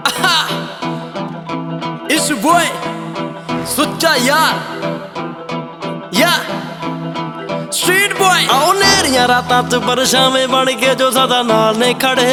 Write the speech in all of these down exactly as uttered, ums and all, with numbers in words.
It's your boy, ਸੁੱਚਾ ਯਾਰ, yeah, street boy। ਆਓ ਨੇਰੀਆਂ ਰਾਤਾਂ ਚ ਪਰਛਾਵੇਂ ਬਣ ਕੇ ਜੋ ਸਦਾ ਨਾਲ ਨੇ ਖੜੇ,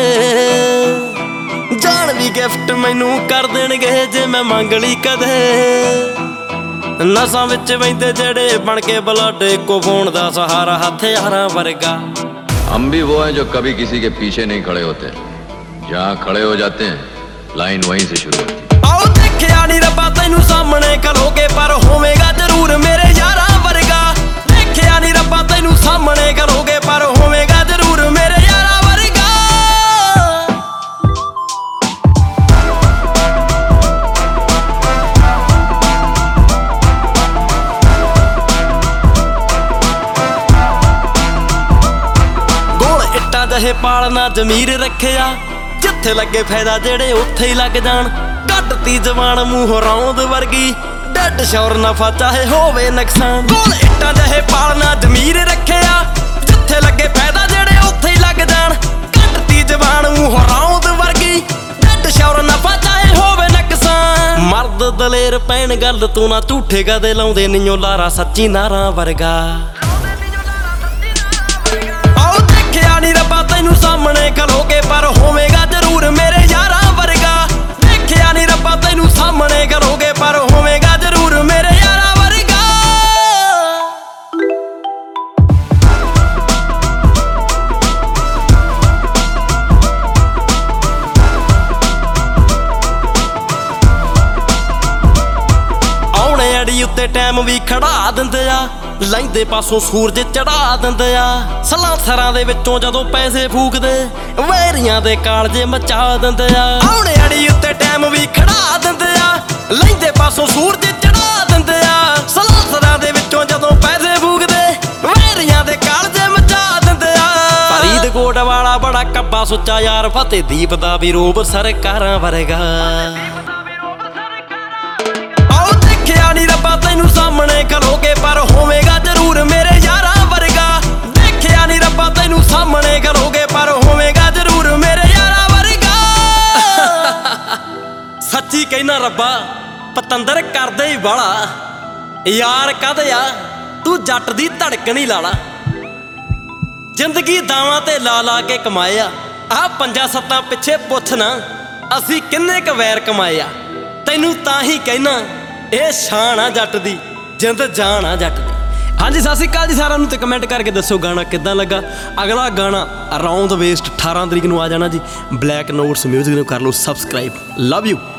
ਜਾਣ ਵੀ ਗਿਫਟ ਮੈਨੂੰ ਕਰ ਦੇਣਗੇ ਜੇ ਮੈਂ ਮੰਗ ਲਈ ਕਦੇ। ਨਸਾਂ ਵਿੱਚ ਵਹਿੰਦੇ ਜਿਹੜੇ ਬਣ ਕੇ ਬਲੱਡ ਇੱਕੋ ਫੋਨ ਦਾ ਸਹਾਰਾ ਹਥਿਆਰਾਂ ਵਰਗਾ। हम भी वो हैं जो कभी किसी के पीछे नहीं खड़े होते, जहाँ खड़े हो जाते हैं लाइन वहीं से शुरू होती है। आओ देखिया नी रब्बा तैनू सामने खलोगे पर होवेगा जरूर मेरे यारा वर्गा। देखिया नी रब्बा तैनू सामने खलोगे पर होवेगा जरूर मेरे यारा वर्गा। ਜਹੇ ਪਾਲਣਾ ਜ਼ਮੀਰ ਰੱਖਿਆ, ਜਿੱਥੇ ਲੱਗੇ ਫਾਇਦਾ ਜਿਹੜੇ ਉੱਥੇ ਹੀ ਲੱਗ ਜਾਣ। ਕੱਢਤੀ ਜਵਾਨ ਮੂੰਹ ਰੌਂਦ ਵਰਗੀ, ਡੱਡ ਸ਼ੌਰ ਨਫਾ ਚਾਹੇ ਹੋਵੇ ਨੁਕਸਾਨ। ਗੋਲ ਇੱਟਾਂ ਜਹੇ ਪਾਲਣਾ ਜ਼ਮੀਰ ਰੱਖਿਆ, ਜਿੱਥੇ ਲੱਗੇ ਫਾਇਦਾ ਜਿਹੜੇ ਉੱਥੇ ਹੀ ਲੱਗ ਜਾਣ। ਕੱਢਤੀ ਜਵਾਨ ਮੂੰਹ ਰੌਂਦ ਵਰਗੀ, ਡੱਡ ਸ਼ੌਰ ਨਫਾ ਚਾਹੇ ਹੋਵੇ ਨੁਕਸਾਨ। ਮਰਦ ਦਲੇਰ ਪੈਣ ਗੱਲ ਤੂੰ ਨਾ ਝੂਠੇ ਕਦੇ ਲਾਉਂਦੇ ਨੀਓ ਲਾਰਾ ਸੱਚੀ ਨਾਰਾਂ ਵਰਗਾ। ਨੀ ਰੱਬਾ ਤੈਨੂੰ ਸਾਹਮਣੇ ਖਲੋਗੇ ਪਰ ਹੋਵੇਗਾ ਜ਼ਰੂਰ ਮੇਰੇ ਯਾਰਾਂ ਵਰਗਾ। ਦੇਖਿਆ ਨੀ ਰੱਬਾ ਤੈਨੂੰ ਸਾਹਮਣੇ ਖਲੋਗੇ ਪਰ ਹੋਵੇਗਾ ਜ਼ਰੂਰ ਮੇਰੇ ਯਾਰਾਂ ਵਰਗਾ। ਆਉਣੇ ਅੜੀ ਉੱਤੇ ਟਾਈਮ ਵੀ ਖੜਾ ਦਿੰਦੇ ਆ, ਲੈਂਦੇ ਪਾਸੋਂ ਸੂਰਜ ਚੜਾ ਦਿੰਦੇ ਆ। ਸਲਾਥਰਾਂ ਦੇ ਵਿੱਚੋਂ ਜਦੋਂ ਪੈਸੇ ਫੂਕਦੇ, ਵੈਰੀਆਂ ਦੇ ਕਾਲਜੇ ਮਚਾ ਦਿੰਦੇ ਆ। ਆਉਣੇ ਅੜੀ ਉੱਤੇ ਟਾਈਮ ਵੀ ਖੜਾ ਦਿੰਦੇ ਆ, ਲੈਂਦੇ ਪਾਸੋਂ ਸੂਰਜ ਚੜਾ ਦਿੰਦੇ ਆ। ਸਲਾਥਰਾਂ ਦੇ ਵਿੱਚੋਂ ਜਦੋਂ ਪੈਸੇ ਫੂਕਦੇ, ਵੈਰੀਆਂ ਦੇ ਕਾਲਜੇ ਮਚਾ ਦਿੰਦੇ ਆ। ਫਰੀਦਕੋਟ ਵਾਲਾ ਬੜਾ ਕੱਬਾ ਸੁੱਚਾ ਯਾਰ, ਫਤਿਹਦੀਪ ਦਾ ਵੀ ਰੂਪ ਸਰਕਾਰਾਂ ਵਰਗਾ। ਆਓ ਦੇਖਿਆ ਨੀ ਰੱਬਾ ਤੈਨੂੰ ਸਾਹਮਣੇ ਖਲੋਗੇ ਪਰ ਹੋਵੇਗਾ ਜ਼ਰੂਰ ਮੇਰੇ ਯਾਰਾਂ ਵਰਗਾ। ਦੇਖਿਆ ਨੀ ਰੱਬਾ ਤੈਨੂੰ ਸਾਹਮਣੇ ਖਲੋਗੇ ਪਰ ਹੋਵੇਗਾ ਜ਼ਰੂਰ ਮੇਰੇ ਯਾਰਾਂ ਵਰਗਾ। ਸੱਚੀ ਕਹਿਣਾ ਰੱਬਾ ਪਤੰਦਰ ਕਰਦੇ ਹੀ ਬਾਲਾ, ਯਾਰ ਕਾਹਦੇ ਆ ਤੂੰ ਜੱਟ ਦੀ ਧੜਕਣ ਹੀ ਲਾ ਲਾ। ਜ਼ਿੰਦਗੀ ਦਾਵਾਂ ਤੇ ਲਾ ਲਾ ਕੇ ਕਮਾਇਆ, ਆਹ ਪੰਜਾਂ ਸੱਤਾਂ ਪਿੱਛੇ ਪੁੱਛ ਨਾ ਅਸੀਂ ਕਿੰਨੇ ਕੁ ਵੈਰ ਕਮਾਏ ਆ। ਤੈਨੂੰ ਤਾਂ ਹੀ ਕਹਿਣਾ ਇਹ ਸ਼ਾਨ ਆ ਜੱਟ ਦੀ, ਜਿੰਦ ਜਾਨ ਆ ਜੱਟ ਦੀ। ਹਾਂਜੀ ਸਤਿ ਸ਼੍ਰੀ ਅਕਾਲ ਜੀ ਸਾਰਿਆਂ ਨੂੰ, ਤੇ ਕਮੈਂਟ ਕਰਕੇ ਦੱਸੋ ਗਾਣਾ ਕਿੱਦਾਂ ਲੱਗਾ। ਅਗਲਾ ਗਾਣਾ ਅਰਾਊਂਡ ਵੇਸਟ ਅਠਾਰਾਂ ਤਰੀਕ ਨੂੰ ਆ ਜਾਣਾ ਜੀ। ਬਲੈਕ ਨੋਟਸ ਮਿਊਜ਼ਿਕ ਨੂੰ ਕਰ ਲਓ ਸਬਸਕ੍ਰਾਈਬ। Love you.